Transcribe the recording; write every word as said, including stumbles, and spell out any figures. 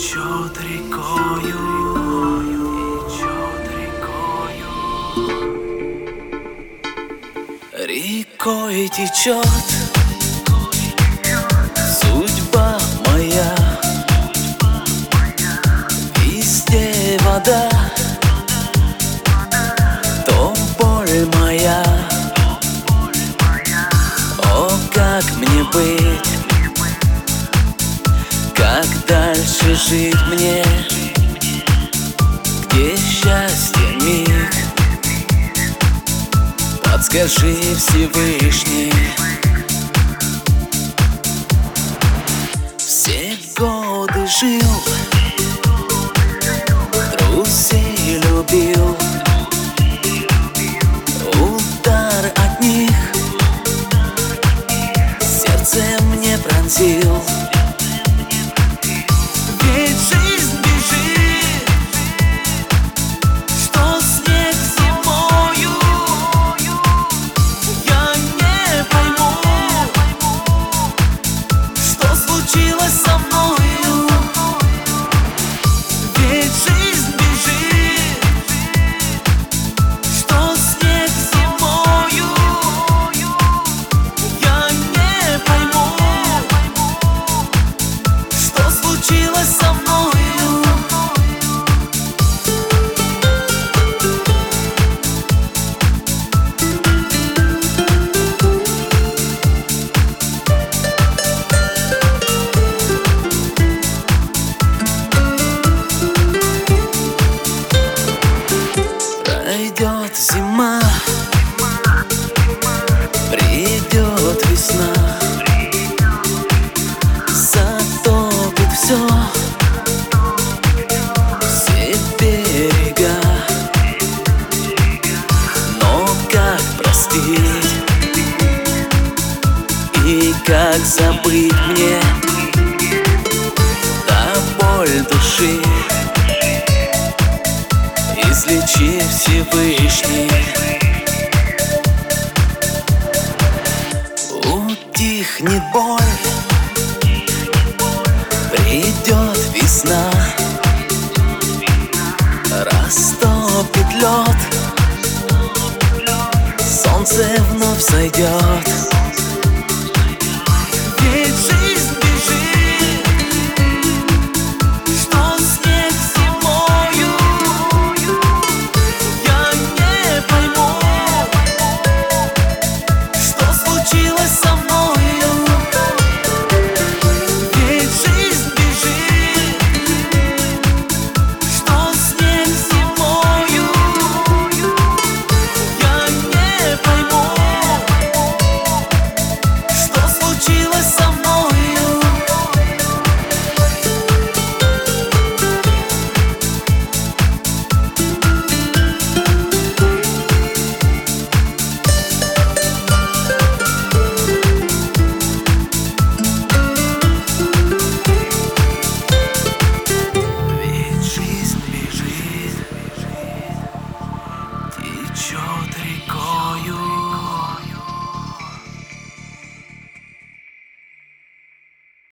течет рекою, течет рекою, рекой течет судьба моя. Везде вода, то боль моя. О, как мне быть? Как дальше жить мне? Где счастье миг? Подскажи, Всевышний. Все годы жил, друзей любил, удар от них сердце мне пронзил. Ведь жизнь бежит, что снег зимою. Я не пойму, что случилось со мною. Ведь жизнь бежит, что снег зимою. Я не пойму, что случилось со мною. Пройдет зима, придет весна, затопит все, все берега. Но как простить и как забыть мне та боль души? Излечи, Всевышний. Утихнет боль, придет весна, растопит лед, солнце вновь сойдет.